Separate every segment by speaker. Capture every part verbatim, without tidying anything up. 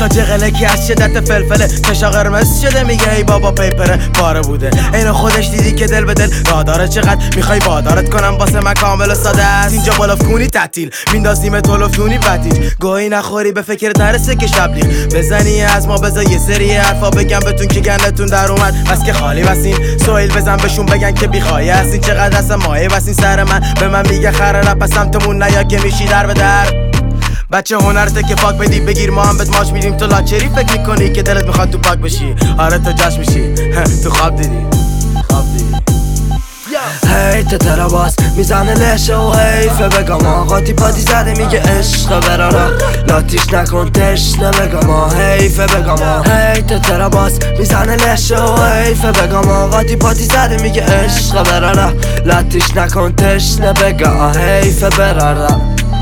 Speaker 1: تاج قلکی از شدت فلفله چشا قرمز شده میگه ای بابا پیپره پاره بوده اینو خودش دیدی که دل به دل را داره چقدر میخوای بادارت کنم واسه من کامل و ساده است اینجا بالاف کنی تعطیل میندازیم تلفنونی بتیج گویی نخوری به فکر نرسه که شبلیغ بزنی از ما بذار یه سری حرفا بگم بهتون که گندتون در اومد بس که خالی بسین سویل بزن بهشون بگن که بیخوایی هستین چقدر اصلا مایه بسین سر من به من میگه خره رپ سمتمون نیا که میشی در به در بچه هنرته که پاک بدی بگیر ما هم بهت ماش میدیم تو لاچری فکر میکنی که دلت میخواد تو پاک بشی آره تو جاش میشی تو خواب دیدی خواب دیدی
Speaker 2: هیت ترا باز میزنه لشه و حیفه بگم آقا تی پادی زده میگه عشق برارا لاتیش نکن تشنه بگم آ حیفه بگم آ هیت ترا باز میزنه لشه و حیفه بگم آقا تی پادی زده میگه عشق برارا لاتیش نکن تشنه بگم آ حیفه برارا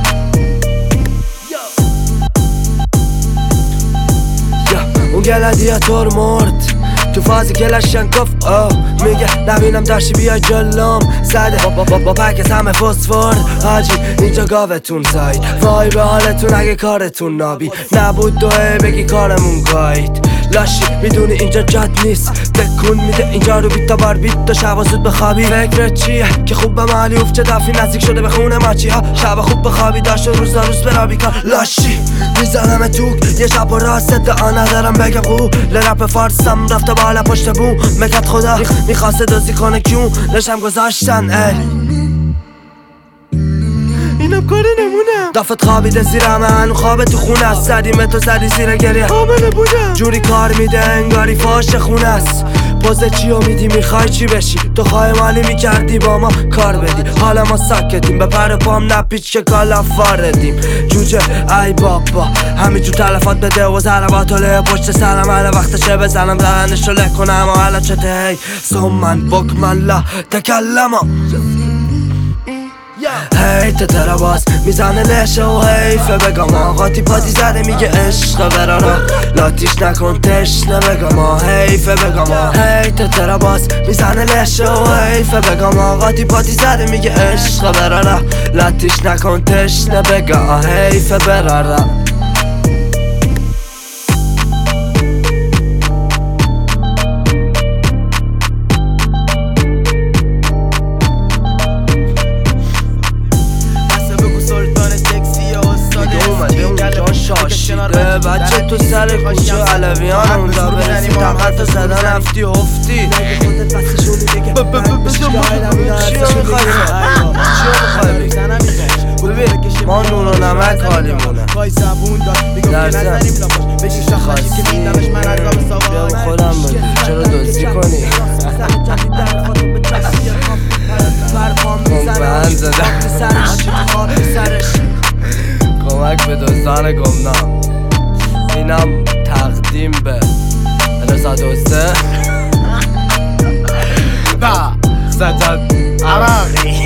Speaker 2: اون گلادیاتور مرد تو فازی کلشن کف آه میگه نبینم داشتی بیا جلوم زده با, با, با پک همه فسفور حاجی اینجا گاوتون زاید وای به حالتون اگه کارتون نابی نبود دوه بگی کارمون گاید لاشی میدونی اینجا جاد نیست بکن میده اینجا رو بیت تا بار بیت تا شبا زود بخوابی فکرت چیه که خوب به محلی افت چه دفی نزدیک شده به خونه ماچی ها شبا خوب بخوابی داشت و روز روز برابی کار لاشی میزنم توک یه شب و راست ادعا ندارم بگم قو لرپ فارسم رفته بالا پشت بوم مکت خدا میخواسته دوزی کنه کیون نشم گذاشتن ای اینم کار نمونم دافت خوابیده زیرم هنو خوابه تو خونه است زدیم تو زدی زیر گریه حامله بودم جوری کار میده انگاری فاش خونه است پوزه چیو میدی میخوای چی بشی تو خواهی مالی میکردی با ما کار بدی حالا ما ساکتیم به پر پام نپیچ که کالا واردیم جوجه ای بابا همینجور تلفات بده و ضربات و له پشت سرم هر وقتشه بزنم دهنشو له کنم و حالا چته هی سمن بکمن لا تکلما هیت ترا باز میزنه لشه و حیفه بگم آقا تی پادی زده میگه عشق برارا لاتیش نکن تشنه بگم آ حیفه بگم آ هیت ترا باز میزنه لشه و حیفه بگم آقا تی پادی زده میگه عشق برارا لاتیش نکن تشنه بگم آ حیفه برارا شاشیده بچه تو سر کوچه علویان اونجا برسی تقت زدن افتی هفتی چیو میخوای ببین ما نون و نمک حالیمونه در زن خواستی بیا خودم بگی چرا دوزی کنی بند زدن کمک به دوستان گمنام اینم تقدیم به رضا دوسته با سجاد عراقی